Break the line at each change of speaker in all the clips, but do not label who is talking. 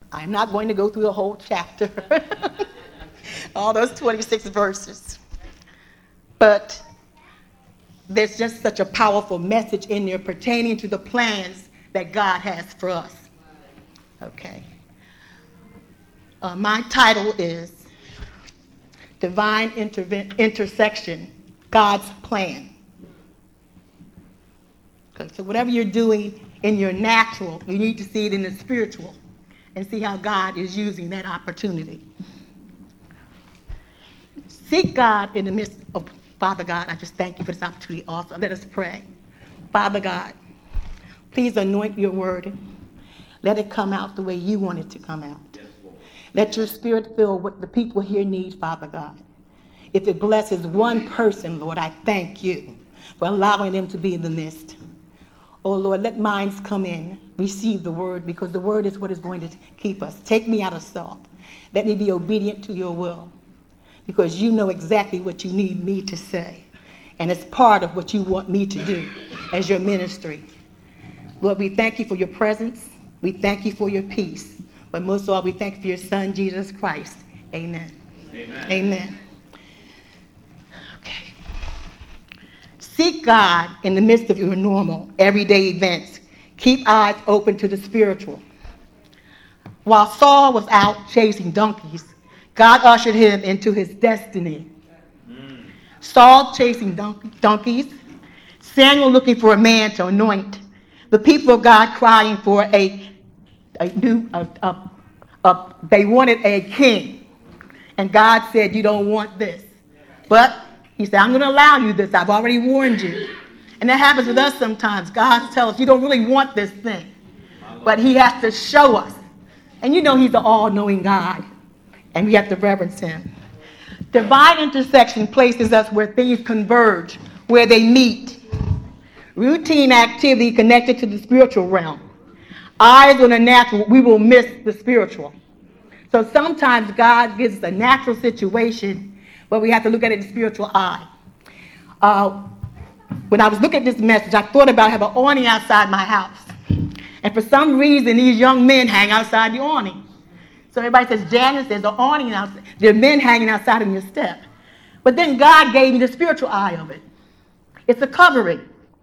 I'm not going to go through the whole chapter, all those 26 verses. But there's just such a powerful message in there pertaining to the plans that God has for us. Okay. My title is Divine Intersection, God's Plan. Okay, so whatever you're doing in your natural, you need to see it in the spiritual and see how God is using that opportunity. Seek God in the midst of, Father God, I just thank you for this opportunity also. Let us pray. Father God, please anoint your word. Let it come out the way you want it to come out. Let your spirit fill what the people here need, Father God. If it blesses one person, Lord, I thank you for allowing them to be in the midst. Oh, Lord, let minds come in, receive the word, because the word is what is going to keep us. Take me out of self. Let me be obedient to your will, because you know exactly what you need me to say. And it's part of what you want me to do as your ministry. Lord, we thank you for your presence. We thank you for your peace. But most of all, we thank you for your son, Jesus Christ. Amen. Amen. Amen. Okay. Seek God in the midst of your normal, everyday events. Keep eyes open to the spiritual. While Saul was out chasing donkeys, God ushered him into his destiny. Saul chasing donkeys, Samuel looking for a man to anoint, the people of God crying for they wanted a king. And God said, you don't want this. But he said, I'm going to allow you this. I've already warned you. And that happens with us sometimes. God tells us you don't really want this thing. But he has to show us. And you know he's the all-knowing God. And we have to reverence him. Divine intersection places us where things converge, where they meet. Routine activity connected to the spiritual realm. Eyes on the natural, we will miss the spiritual. So sometimes God gives us a natural situation, but we have to look at it in the spiritual eye. When I was looking at this message, I thought about having an awning outside my house. And for some reason, these young men hang outside the awning. So everybody says, Janice, there's an awning outside. There are men hanging outside on your step. But then God gave me the spiritual eye of it. It's a covering.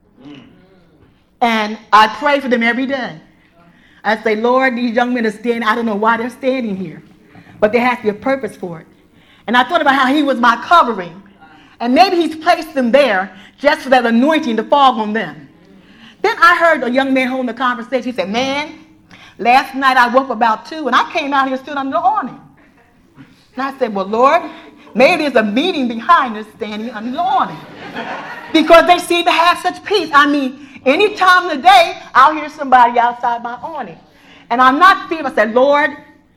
And I pray for them every day. I say, Lord, these young men are standing. I don't know why they're standing here. But there has to be a purpose for it. And I thought about how he was my covering. And maybe he's placed them there just for that anointing to fall on them. Then I heard a young man holding a conversation. He said, man, last night I woke up about 2 and I came out here and stood under the awning. And I said, well, Lord, maybe there's a meaning behind this standing under the awning. Because they seem to have such peace. I mean, any time of the day, I'll hear somebody outside my awning. And I'm not feeling, I said, Lord,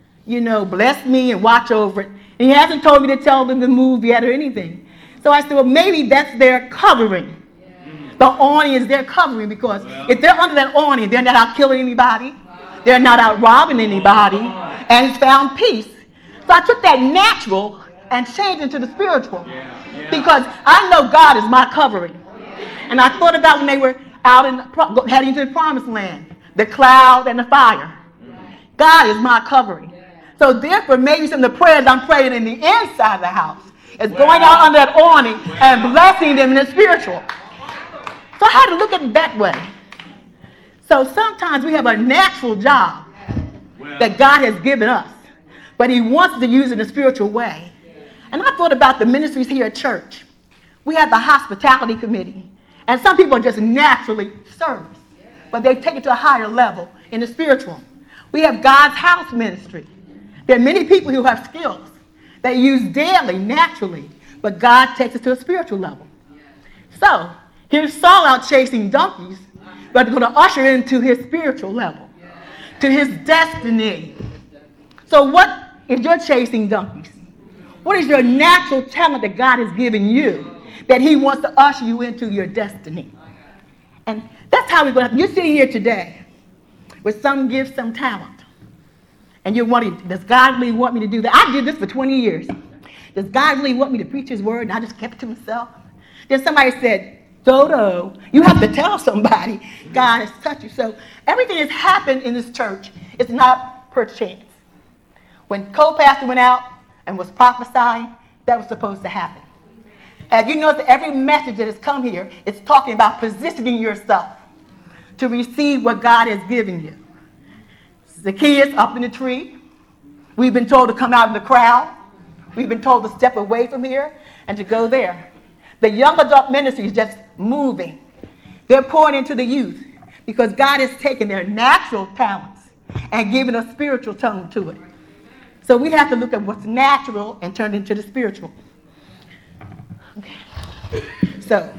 bless me and watch over it. And he hasn't told me to tell them to move yet or anything. So I said, well, maybe that's their covering. The awning is their covering, because if they're under that awning, they're not out killing anybody. They're not out robbing anybody. And it's found peace. So I took that natural and changed it to the spiritual. Because I know God is my covering. And I thought about when they were out heading to the promised land, the cloud and the fire. God is my covering. So therefore, maybe some of the prayers I'm praying in the inside of the house is going out under that awning and blessing them in the spiritual. So I had to look at it that way. So sometimes we have a natural job that God has given us, but he wants to use it in a spiritual way. And I thought about the ministries here at church. We have the hospitality committee. And some people are just naturally servers, but they take it to a higher level in the spiritual. We have God's house ministry. There are many people who have skills they use daily, naturally, but God takes it to a spiritual level. So here's Saul out chasing donkeys, but going to usher into his spiritual level, to his destiny. So what if you're chasing donkeys? What is your natural talent that God has given you that he wants to usher you into your destiny? And that's how we're going to, you're sitting here today with some gift, some talent. And you're wondering, does God really want me to do that? I did this for 20 years. Does God really want me to preach his word? And I just kept it to myself. Then somebody said, Dodo, you have to tell somebody God has touched you. So everything that's happened in this church is not per chance. When co-pastor went out and was prophesying, that was supposed to happen. As you know, that every message that has come here is talking about positioning yourself to receive what God has given you. Zacchaeus up in the tree. We've been told to come out of the crowd. We've been told to step away from here and to go there. The young adult ministry is just moving. They're pouring into the youth because God has taken their natural talents and given a spiritual tone to it. So we have to look at what's natural and turn it into the spiritual. Okay. So,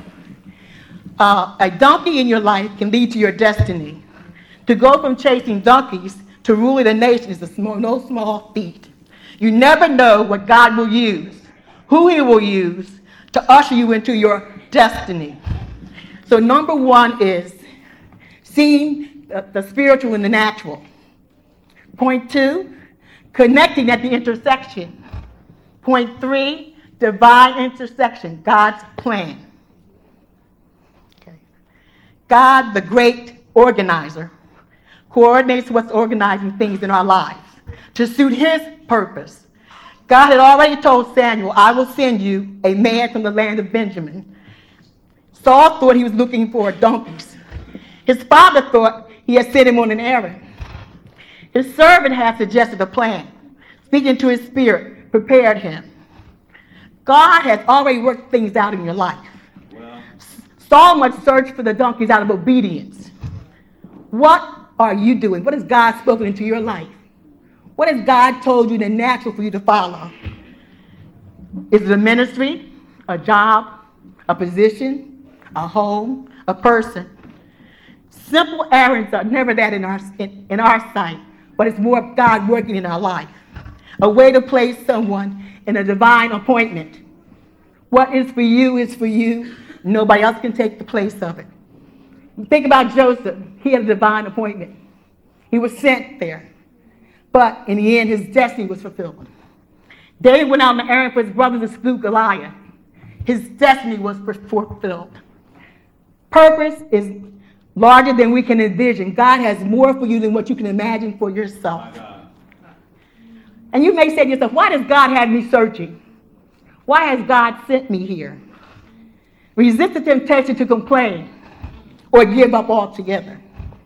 a donkey in your life can lead to your destiny. To go from chasing donkeys to ruling a nation is no small feat. You never know what God will use, who he will use to usher you into your destiny. So number one is seeing the spiritual and the natural. Point two, connecting at the intersection. Point three, divine intersection, God's plan. Okay. God, the great organizer, coordinates what's organizing things in our lives to suit his purpose. God had already told Samuel, I will send you a man from the land of Benjamin. Saul thought he was looking for donkeys. His father thought he had sent him on an errand. His servant had suggested a plan, speaking to his spirit, prepared him. God has already worked things out in your life. Wow. Saul must search for the donkeys out of obedience. What are you doing? What has God spoken into your life? What has God told you in the natural for you to follow? Is it a ministry, a job, a position, a home, a person? Simple errands are never that in our sight, but it's more of God working in our life. A way to place someone in a divine appointment. What is for you is for you. Nobody else can take the place of it. Think about Joseph. He had a divine appointment. He was sent there. But in the end, his destiny was fulfilled. David went out on the errand for his brothers to slew Goliath. His destiny was fulfilled. Purpose is larger than we can envision. God has more for you than what you can imagine for yourself. And you may say to yourself, why does God have me searching? Why has God sent me here? Resist the temptation to complain or give up altogether.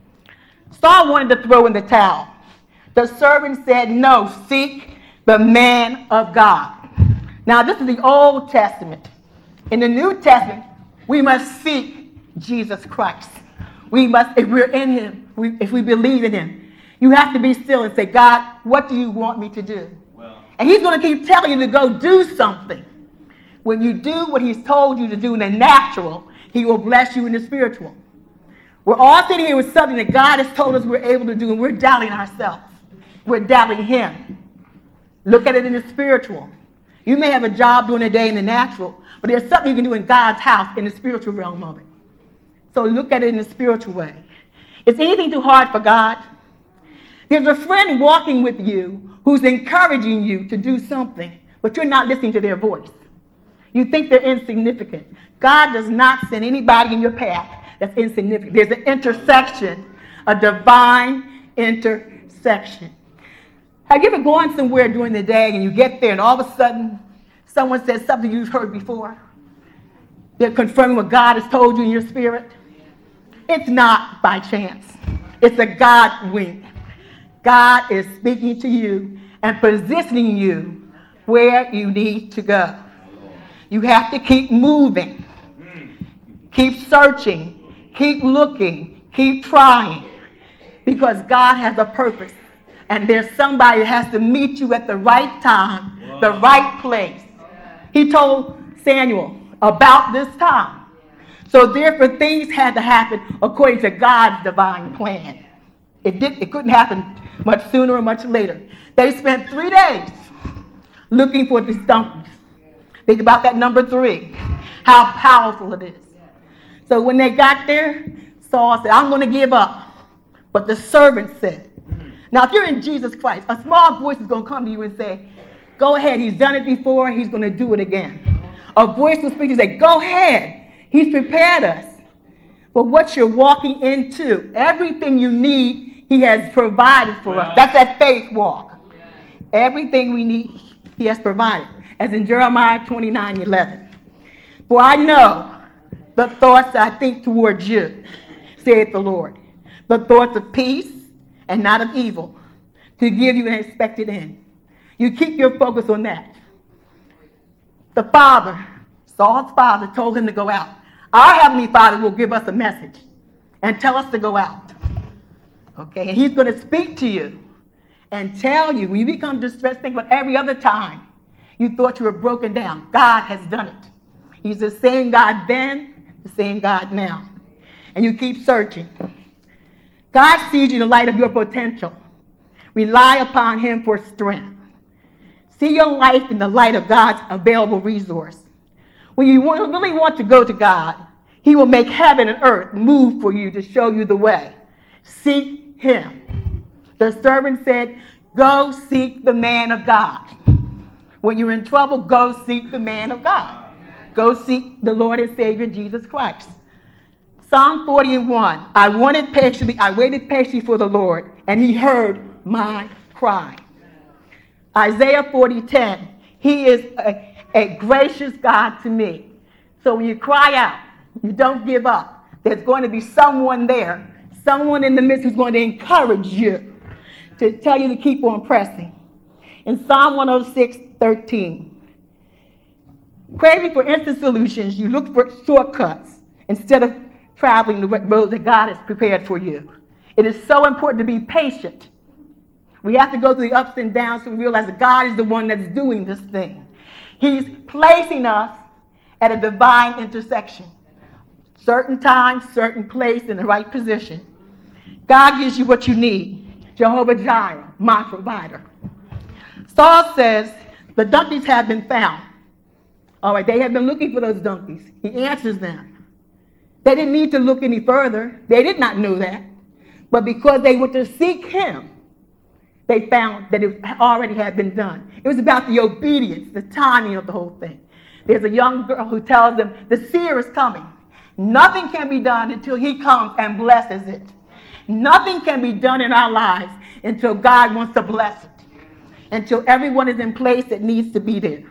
Saul wanted to throw in the towel. The servant said, no, seek the man of God. Now, this is the Old Testament. In the New Testament, we must seek Jesus Christ. We must, if we're in him, if we believe in him, you have to be still and say, God, what do you want me to do? Well, and he's going to keep telling you to go do something. When you do what he's told you to do in the natural, he will bless you in the spiritual. We're all sitting here with something that God has told us we're able to do, and we're doubting ourselves. We're doubting him. Look at it in the spiritual. You may have a job during the day in the natural, but there's something you can do in God's house in the spiritual realm of it. So look at it in the spiritual way. Is anything too hard for God? There's a friend walking with you who's encouraging you to do something, but you're not listening to their voice. You think they're insignificant. God does not send anybody in your path that's insignificant. There's an intersection, a divine intersection. Have you ever gone somewhere during the day and you get there and all of a sudden someone says something you've heard before? They're confirming what God has told you in your spirit. It's not by chance. It's a God wink. God is speaking to you and positioning you where you need to go. You have to keep moving. Keep searching. Keep looking. Keep trying. Because God has a purpose. And there's somebody that has to meet you at the right time, the right place. He told Samuel about this time. So therefore things had to happen according to God's divine plan. It couldn't happen much sooner or much later. They spent 3 days looking for these donkeys. Think about that number 3, how powerful it is. So when they got there, Saul said, I'm going to give up. But the servant said, now if you're in Jesus Christ, a small voice is going to come to you and say, go ahead, he's done it before, he's going to do it again. A voice will speak and say, go ahead, he's prepared us. But what you're walking into, everything you need, he has provided for us. That's that faith walk. Everything we need, he has provided. As in Jeremiah 29:11. For I know the thoughts I think towards you, saith the Lord. The thoughts of peace and not of evil, to give you an expected end. You keep your focus on that. The father, Saul's father, told him to go out. Our Heavenly Father will give us a message and tell us to go out. Okay, and he's going to speak to you and tell you, when you become distressed, think about every other time you thought you were broken down. God has done it. He's the same God then, the same God now. And you keep searching. God sees you in the light of your potential. Rely upon him for strength. See your life in the light of God's available resource. When you really want to go to God, he will make heaven and earth move for you to show you the way. Seek him. The servant said, go seek the man of God. When you're in trouble, go seek the man of God. Go seek the Lord and Savior Jesus Christ. Psalm 41, I waited patiently for the Lord, and he heard my cry. Isaiah 40:10, he is a gracious God to me. So when you cry out, you don't give up. There's going to be someone there, someone in the midst who's going to encourage you, to tell you to keep on pressing. In Psalm 106:13, craving for instant solutions, you look for shortcuts instead of traveling the road that God has prepared for you. It is so important to be patient. We have to go through the ups and downs so we realize that God is the one that's doing this thing. He's placing us at a divine intersection. Certain time, certain place, in the right position. God gives you what you need. Jehovah Jireh, my provider. Saul says, the donkeys have been found. All right, they have been looking for those donkeys. He answers them. They didn't need to look any further. They did not know that. But because they went to seek him, they found that it already had been done. It was about the obedience, the timing of the whole thing. There's a young girl who tells them, the seer is coming. Nothing can be done until he comes and blesses it. Nothing can be done in our lives until God wants to bless it. Until everyone is in place that needs to be there.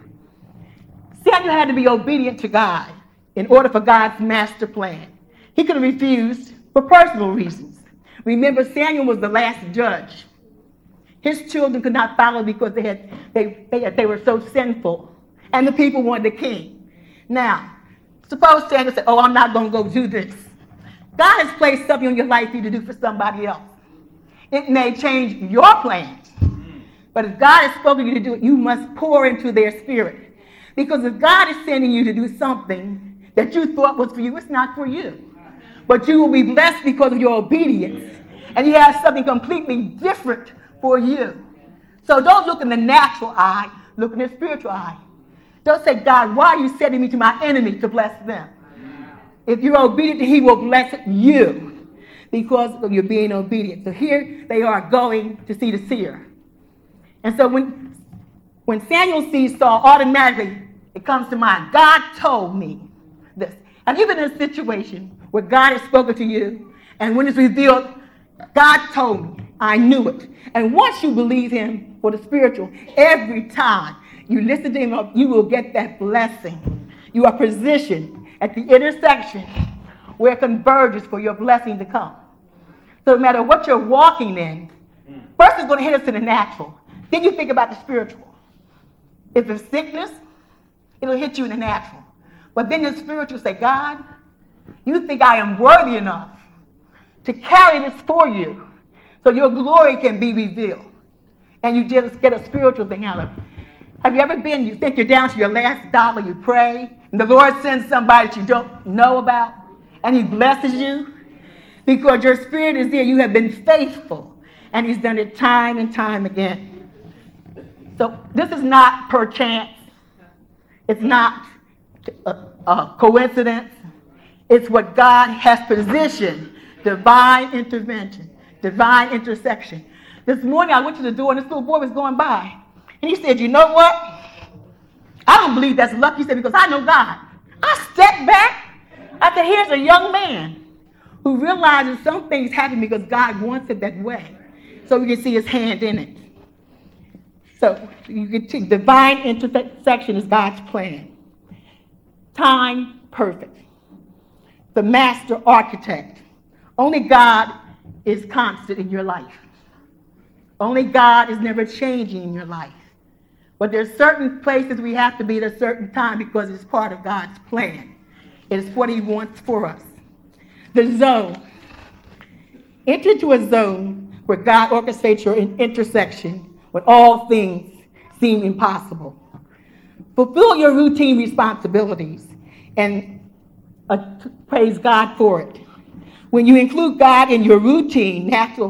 Samuel had to be obedient to God in order for God's master plan. He could have refused for personal reasons. Remember, Samuel was the last judge. His children could not follow because they were so sinful. And the people wanted a king. Now, suppose Samuel said, I'm not going to go do this. God has placed something in your life for you to do for somebody else. It may change your plans. But if God has spoken you to do it, you must pour into their spirit. Because if God is sending you to do something that you thought was for you, it's not for you. But you will be blessed because of your obedience. And he has something completely different for you. So don't look in the natural eye, look in the spiritual eye. Don't say, God, why are you sending me to my enemy to bless them? If you're obedient, he will bless you because of your being obedient. So here they are going to see the seer. And so when Samuel sees Saul, automatically it comes to mind, God told me this. Have you been in a situation where God has spoken to you, and when it's revealed, God told me, I knew it. And once you believe him for the spiritual, every time you listen to him, you will get that blessing. You are positioned at the intersection where it converges for your blessing to come. So no matter what you're walking in, first it's going to hit us in the natural. Then you think about the spiritual. If it's sickness, it'll hit you in the natural. But then the spiritual say, God, you think I am worthy enough to carry this for you so your glory can be revealed. And you just get a spiritual thing out of it. Have you ever been, you think you're down to your last dollar, you pray, and the Lord sends somebody that you don't know about, and he blesses you? Because your spirit is there, you have been faithful, and he's done it time and time again. So this is not perchance. It's not a coincidence. It's what God has positioned, divine intervention, divine intersection. This morning I went to the door and this little boy was going by. And he said, you know what? I don't believe that's luck. He said, because I know God. I stepped back. I said, here's a young man who realizes some things happen because God wants it that way. So we can see his hand in it. So you can see divine intersection is God's plan. Time perfect. The master architect. Only God is constant in your life. Only God is never changing in your life. But there's certain places we have to be at a certain time because it's part of God's plan. It is what he wants for us. The zone. Enter into a zone where God orchestrates your intersection when all things seem impossible. Fulfill your routine responsibilities and praise God for it. When you include God in your routine,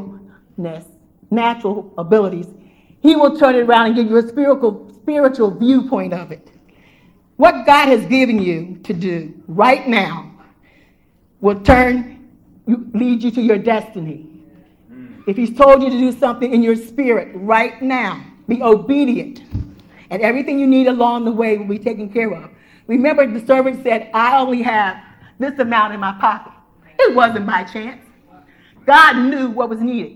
natural abilities, he will turn it around and give you a spiritual viewpoint of it. What God has given you to do right now will lead you to your destiny. If he's told you to do something in your spirit right now, be obedient. And everything you need along the way will be taken care of. Remember, the servant said, I only have this amount in my pocket. It wasn't by chance. God knew what was needed.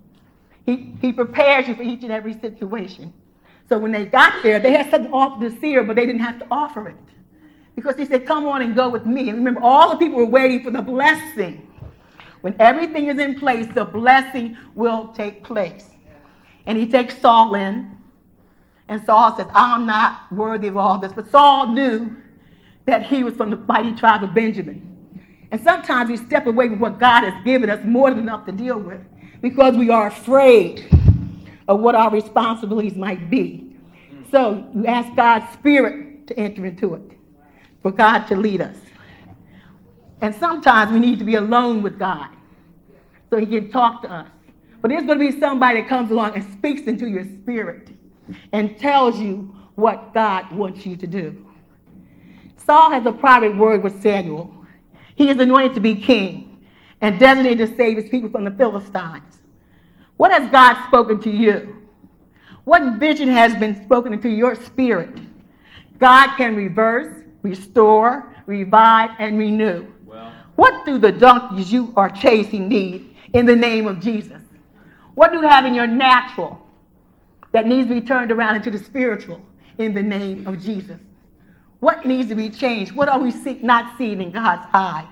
He prepares you for each and every situation. So when they got there, they had something to offer the seer, but they didn't have to offer it. Because he said, come on and go with me. And remember, all the people were waiting for the blessing. When everything is in place, the blessing will take place. And he takes Saul in. And Saul says, I'm not worthy of all this. But Saul knew that he was from the mighty tribe of Benjamin. And sometimes we step away from what God has given us more than enough to deal with because we are afraid of what our responsibilities might be. So you ask God's Spirit to enter into it, for God to lead us. And sometimes we need to be alone with God so he can talk to us. But there's going to be somebody that comes along and speaks into your spirit and tells you what God wants you to do. Saul has a private word with Samuel. He is anointed to be king and designated to save his people from the Philistines. What has God spoken to you? What vision has been spoken into your spirit? God can reverse, restore, revive, and renew. Well, what do the donkeys you are chasing need in the name of Jesus? What do you have in your natural that needs to be turned around into the spiritual in the name of Jesus? What needs to be changed? What are we not seeing in God's eye?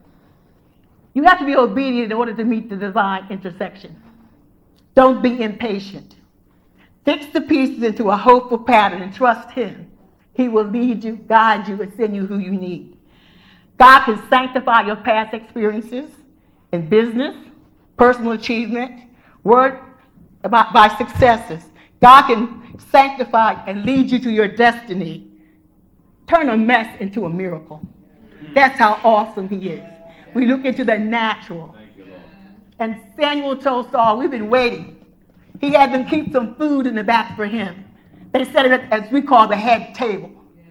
You have to be obedient in order to meet the divine intersection. Don't be impatient. Fix the pieces into a hopeful pattern and trust him. He will lead you, guide you, and send you who you need. God can sanctify your past experiences in business, personal achievement, by successes. God can sanctify and lead you to your destiny. Turn a mess into a miracle. That's how awesome he is. We look into the natural. And Samuel told Saul, we've been waiting. He had them keep some food in the back for him. They set it up as we call the head table.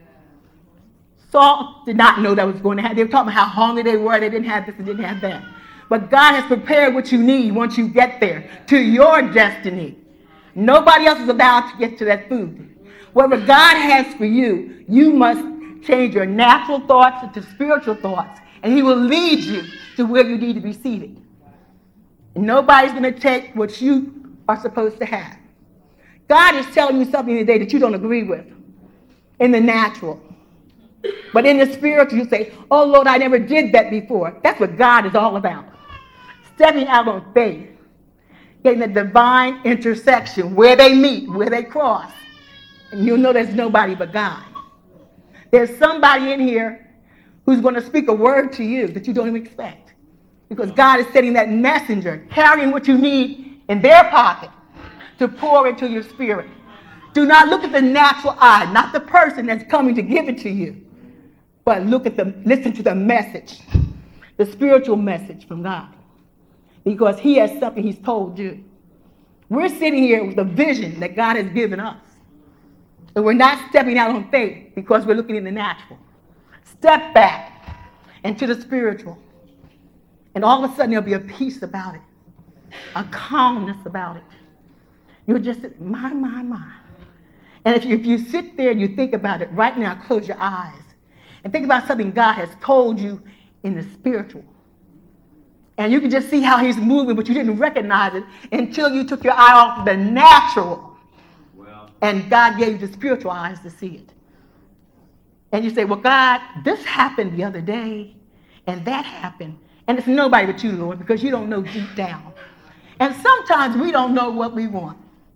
Saul did not know that was going to happen. They were talking about how hungry they were. They didn't have this and didn't have that. But God has prepared what you need once you get there to your destiny. Nobody else is allowed to get to that food. Whatever God has for you, you must change your natural thoughts into spiritual thoughts. And he will lead you to where you need to be seated. And nobody's going to take what you are supposed to have. God is telling you something today that you don't agree with in the natural. But in the spiritual, you say, oh, Lord, I never did that before. That's what God is all about. Stepping out on faith. Getting the divine intersection where they meet, where they cross. And you'll know there's nobody but God. There's somebody in here who's going to speak a word to you that you don't even expect. Because God is sending that messenger, carrying what you need in their pocket to pour into your spirit. Do not look at the natural eye, not the person that's coming to give it to you, but listen to the message, the spiritual message from God. Because he has something he's told you. We're sitting here with a vision that God has given us. And we're not stepping out on faith because we're looking in the natural. Step back into the spiritual. And all of a sudden there'll be a peace about it. A calmness about it. You'll just say, my. And if you sit there and you think about it right now, close your eyes. And think about something God has told you in the spiritual. And you can just see how he's moving, but you didn't recognize it until you took your eye off the natural. Well, And God gave you the spiritual eyes to see it. And you say, well, God, this happened the other day, and that happened. And it's nobody but you, Lord, because you don't know deep down. And sometimes we don't know what we want.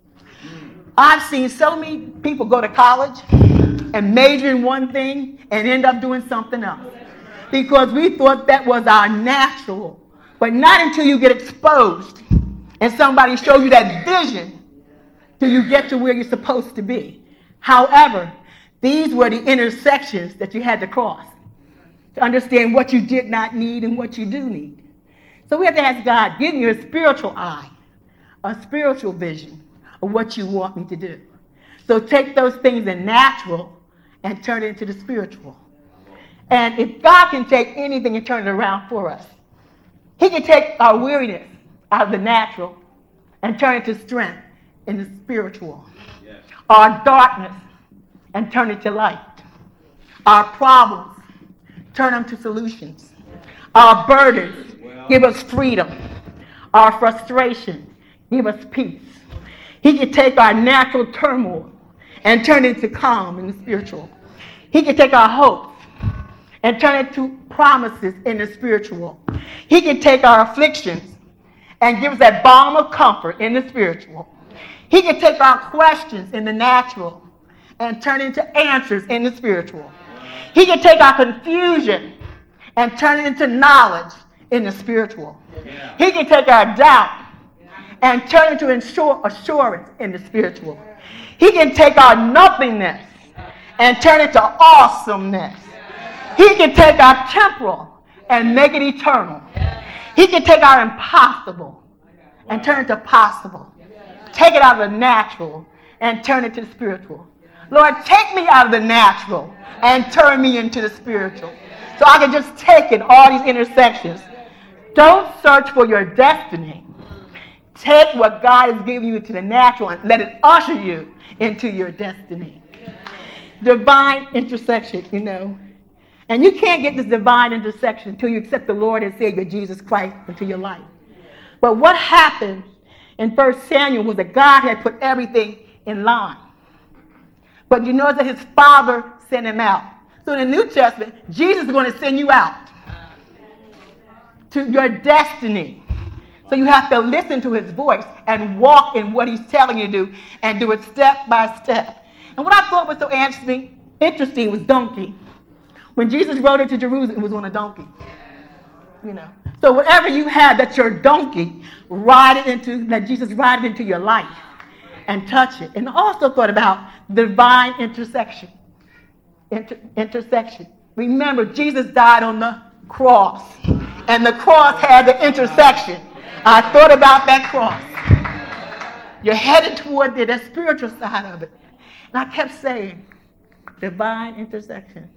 I've seen so many people go to college and major in one thing and end up doing something else. Because we thought that was our natural. But not until you get exposed and somebody shows you that vision till you get to where you're supposed to be. However, these were the intersections that you had to cross to understand what you did not need and what you do need. So we have to ask God, give me a spiritual eye, a spiritual vision of what you want me to do. So take those things in natural and turn it into the spiritual. And if God can take anything and turn it around for us, he can take our weariness out of the natural and turn it to strength in the spiritual. Yes. Our darkness and turn it to light. Our problems, turn them to solutions. Our burdens, give us freedom. Our frustration, give us peace. He can take our natural turmoil and turn it into calm in the spiritual. He can take our hopes and turn it to promises in the spiritual. He can take our afflictions and give us that balm of comfort in the spiritual. He can take our questions in the natural and turn it into answers in the spiritual. He can take our confusion and turn it into knowledge in the spiritual. He can take our doubt and turn it into assurance in the spiritual. He can take our nothingness and turn it to awesomeness. He can take our temporal and make it eternal. He can take our impossible and turn it to possible. Take it out of the natural and turn it to the spiritual. Lord, take me out of the natural and turn me into the spiritual. So I can just take in all these intersections. Don't search for your destiny. Take what God has given you to the natural and let it usher you into your destiny. Divine intersection, And you can't get this divine intersection until you accept the Lord and Savior Jesus Christ into your life. But what happened in 1 Samuel was that God had put everything in line. But you notice that his Father sent him out. So in the New Testament, Jesus is going to send you out to your destiny. So you have to listen to his voice and walk in what he's telling you to do and do it step by step. And what I thought was so interesting was donkey. When Jesus rode into Jerusalem, it was on a donkey. So whatever you have that's your donkey, let Jesus ride it into your life and touch it. And I also thought about divine intersection. Intersection. Remember, Jesus died on the cross. And the cross had the intersection. I thought about that cross. You're headed toward the spiritual side of it. And I kept saying, divine intersection.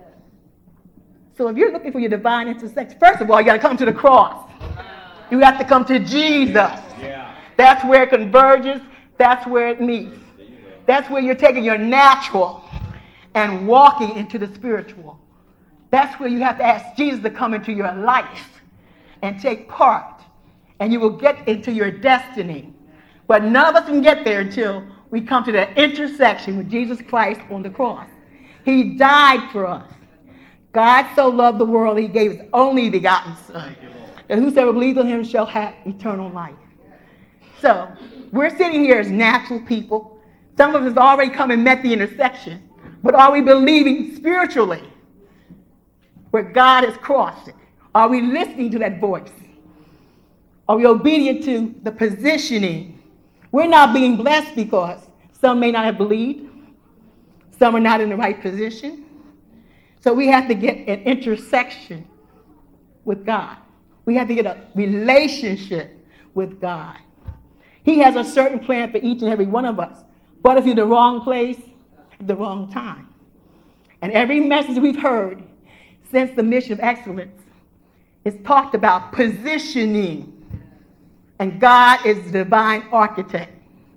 So if you're looking for your divine intersection, first of all, you got to come to the cross. You have to come to Jesus. Yeah. That's where it converges. That's where it meets. That's where you're taking your natural and walking into the spiritual. That's where you have to ask Jesus to come into your life and take part. And you will get into your destiny. But none of us can get there until we come to that intersection with Jesus Christ on the cross. He died for us. God so loved the world, he gave his only begotten Son. And whosoever believes in him shall have eternal life. So, we're sitting here as natural people. Some of us have already come and met the intersection. But are we believing spiritually where God has crossed it? Are we listening to that voice? Are we obedient to the positioning? We're not being blessed because some may not have believed. Some are not in the right position. So we have to get an intersection with God. We have to get a relationship with God. He has a certain plan for each and every one of us. But if you're in the wrong place at the wrong time. And every message we've heard since the Mission of Excellence is talked about positioning. And God is the divine architect.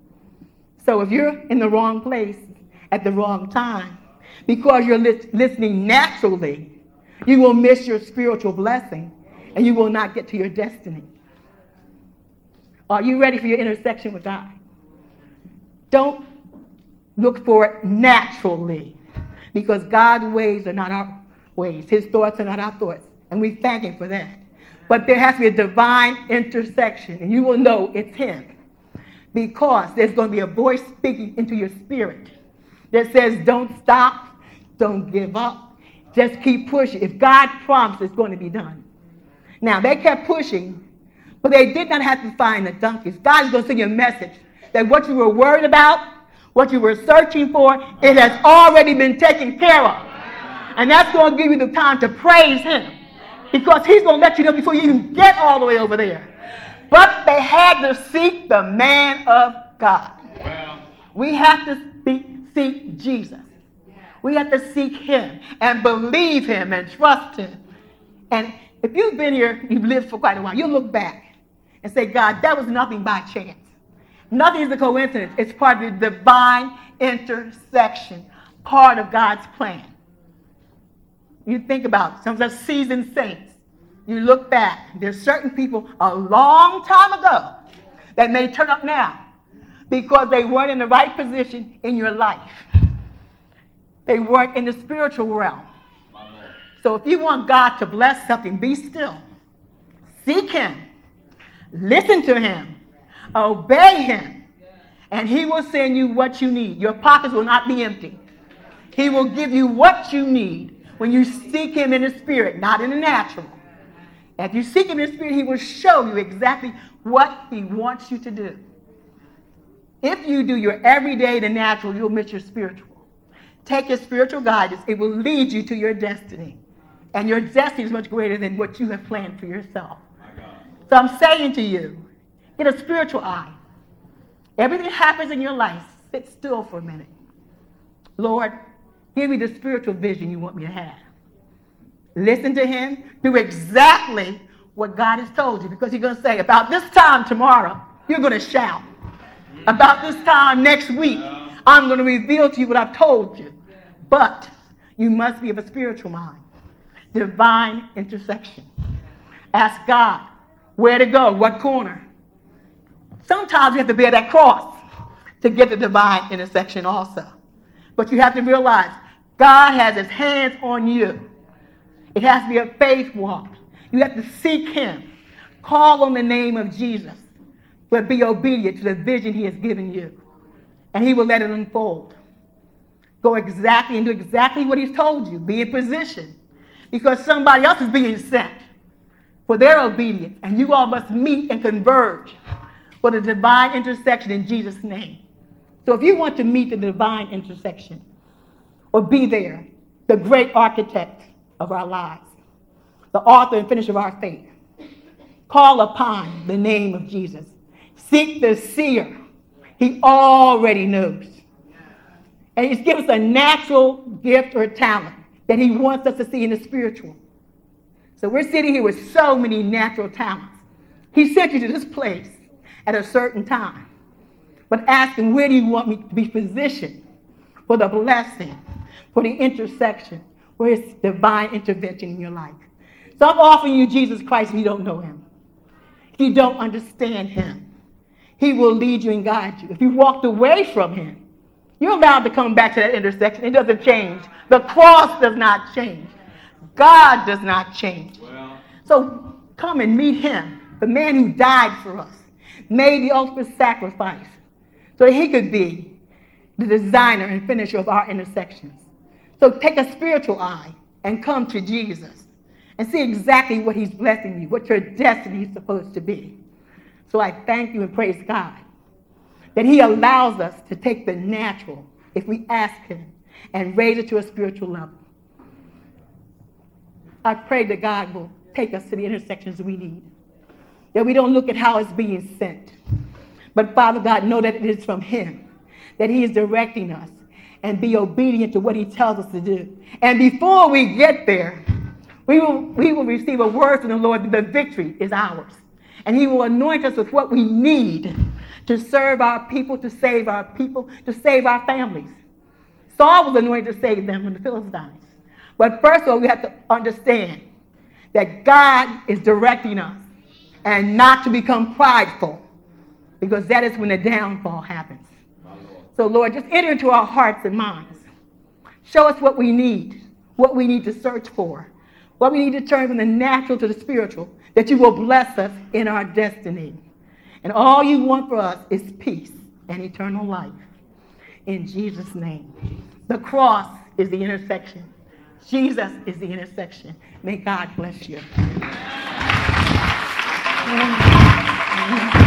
So if you're in the wrong place at the wrong time, because you're listening naturally, you will miss your spiritual blessing and you will not get to your destiny. Are you ready for your intersection with God? Don't look for it naturally, because God's ways are not our ways. His thoughts are not our thoughts, and we thank him for that. But there has to be a divine intersection, and you will know it's him, because there's going to be a voice speaking into your spirit that says, don't stop, don't give up, just keep pushing. If God promised, it's going to be done. Now, they kept pushing, but they did not have to find the donkeys. God is going to send you a message that what you were worried about, what you were searching for, it has already been taken care of. And that's going to give you the time to praise him, because he's going to let you know before you even get all the way over there. But they had to seek the man of God. We have to seek Jesus. We have to seek him and believe him and trust him. And if you've been here, you've lived for quite a while, you'll look back and say, God, that was nothing by chance. Nothing is a coincidence. It's part of the divine intersection, part of God's plan. You think about some of the seasoned saints. You look back, there's certain people a long time ago that may turn up now because they weren't in the right position in your life. They weren't in the spiritual realm. So if you want God to bless something, be still. Seek him. Listen to him. Obey him. And he will send you what you need. Your pockets will not be empty. He will give you what you need when you seek him in the spirit, not in the natural. If you seek him in the spirit, he will show you exactly what he wants you to do. If you do your everyday, the natural, you'll miss your spiritual. Take your spiritual guidance. It will lead you to your destiny. And your destiny is much greater than what you have planned for yourself. So I'm saying to you, get a spiritual eye. Everything happens in your life, sit still for a minute. Lord, give me the spiritual vision you want me to have. Listen to him. Do exactly what God has told you, because he's going to say, about this time tomorrow, you're going to shout. About this time next week, I'm going to reveal to you what I've told you. But you must be of a spiritual mind. Divine intersection. Ask God where to go, what corner. Sometimes you have to bear that cross to get the divine intersection also. But you have to realize God has his hands on you. It has to be a faith walk. You have to seek him. Call on the name of Jesus. But be obedient to the vision he has given you. And he will let it unfold. Go exactly and do exactly what he's told you. Be in position. Because somebody else is being sent for their obedience. And you all must meet and converge for the divine intersection in Jesus' name. So if you want to meet the divine intersection, or be there, the great architect of our lives, the author and finisher of our faith, call upon the name of Jesus. Seek the seer. He already knows. And he's given us a natural gift or talent that he wants us to see in the spiritual. So we're sitting here with so many natural talents. He sent you to this place at a certain time. But ask him, where do you want me to be positioned for the blessing, for the intersection, for his divine intervention in your life? So I'm offering you Jesus Christ if you don't know him. If you don't understand him, he will lead you and guide you. If you walked away from him, you're allowed to come back to that intersection. It doesn't change. The cross does not change. God does not change. So come and meet him, the man who died for us, made the ultimate sacrifice so that he could be the designer and finisher of our intersections. So take a spiritual eye and come to Jesus and see exactly what he's blessing you, what your destiny is supposed to be. So I thank you and praise God that he allows us to take the natural, if we ask him, and raise it to a spiritual level. I pray that God will take us to the intersections we need, that we don't look at how it's being sent, but Father God, know that it is from him, that he is directing us, and be obedient to what he tells us to do. And before we get there, we will receive a word from the Lord that the victory is ours. And he will anoint us with what we need to serve our people, to save our families. Saul was anointed to save them from the Philistines. But first of all, we have to understand that God is directing us and not to become prideful, because that is when the downfall happens. So, Lord, just enter into our hearts and minds. Show us what we need to search for, what we need to turn from the natural to the spiritual, that you will bless us in our destiny. And all you want for us is peace and eternal life. In Jesus' name. The cross is the intersection. Jesus is the intersection. May God bless you. Amen.